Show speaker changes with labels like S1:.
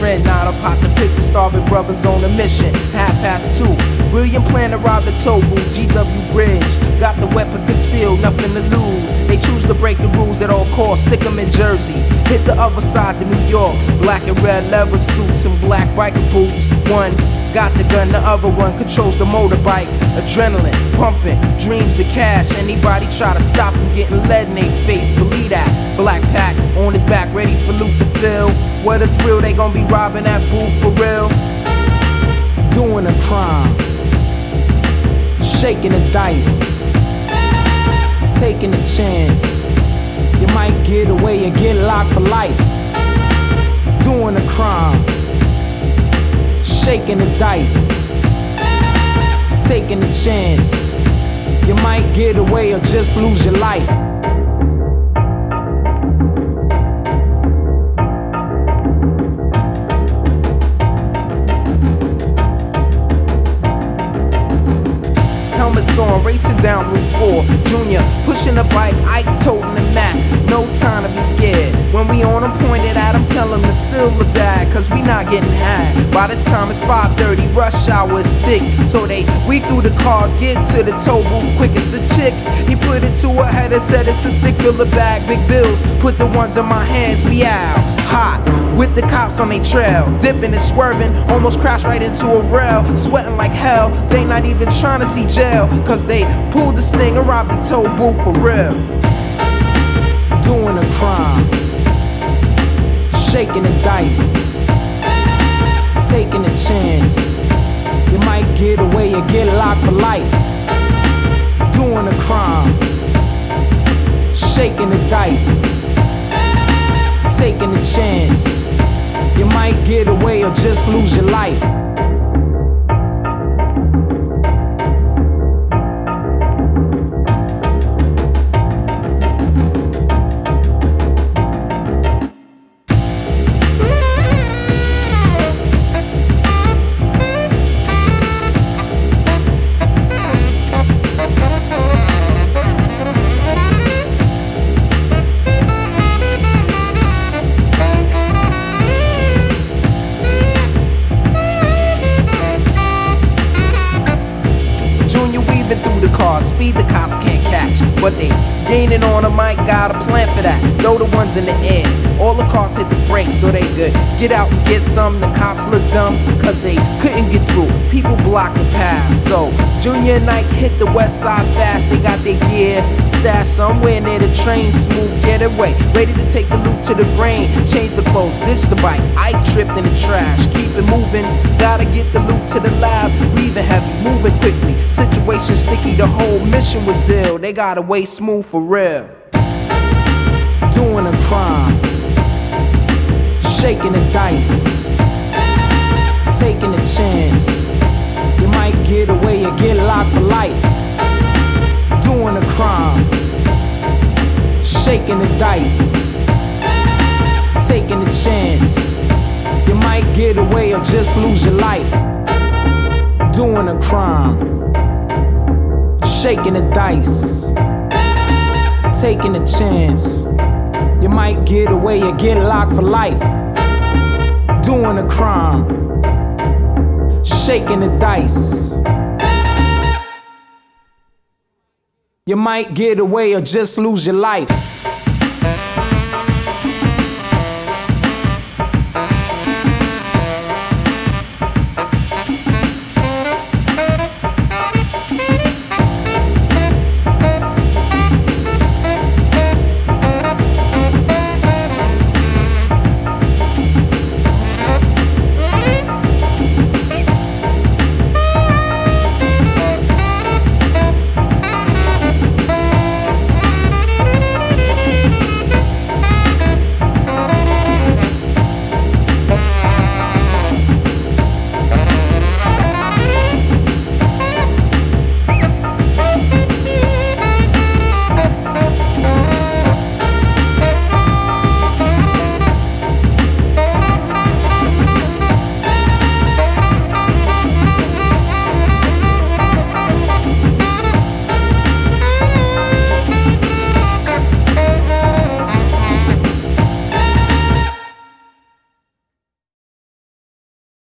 S1: friend, not a pot to piss and starving brothers on a mission. 2:30. Brilliant plan to rob the toll booth, GW Bridge. Got the weapon concealed, nothing to lose. They choose to break the rules at all costs, stick them in Jersey. Hit the other side to New York. Black and red leather suits and black biker boots. One got the gun, the other one controls the motorbike. Adrenaline pumping, dreams of cash. Anybody try to stop him getting lead in their face, believe that. Black pack on his back, ready for loot to fill. What a thrill, they gon' be robbing that booth for real.
S2: Doing a crime, shaking the dice, taking a chance. You might get away or get locked for life. Doing a crime, shaking the dice, taking a chance. You might get away or just lose your life.
S1: Helmets on, racing down Route 4. Junior pushing the bike, Ike toting the Mac. No time to be scared. When we on him, pointed at him, tell him to fill the bag, cause we not getting had. By this time it's 5:30, rush hour is thick. So they weave through the cars, get to the toll booth quick. It's a chick, he put it to her head and said it's a stick, fill the bag, big bills. Put the ones in my hands, we out. Hot, with the cops on their trail. Dipping and swerving, almost crashed right into a rail. Sweating like hell, they not even trying to see jail, cause they pulled the sting and robbed the toll booth for real.
S2: Doing a crime, shaking the dice, taking a chance. You might get away or get locked for life. Doing a crime, shaking the dice, taking a chance. You might get away or just lose your life.
S1: Through the car, speed the cops can't catch, but they gaining on him, might got a plan for that. Throw the ones in the air, all the cars hit the brakes so they good. Get out and get some, the cops look dumb, cause they couldn't get through. People block the path, so Junior and Ike hit the west side fast. They got their gear stashed somewhere near the train, smooth getaway. Ready to take the loot to the brain, change the clothes, ditch the bike. Ike tripped in the trash, keep it moving. Gotta get the loot to the lab, breathing heavy, moving quickly. Situation sticky, the whole mission was ill. They got away smooth for real.
S2: Doing a crime, shaking the dice, taking a chance. You might get away or get locked for life. Doing a crime, shaking the dice, taking a chance. You might get away or just lose your life. Doing a crime, shaking the dice, taking a chance. You might get away or get locked for life. Doing a crime, shaking the dice. You might get away or just lose your life.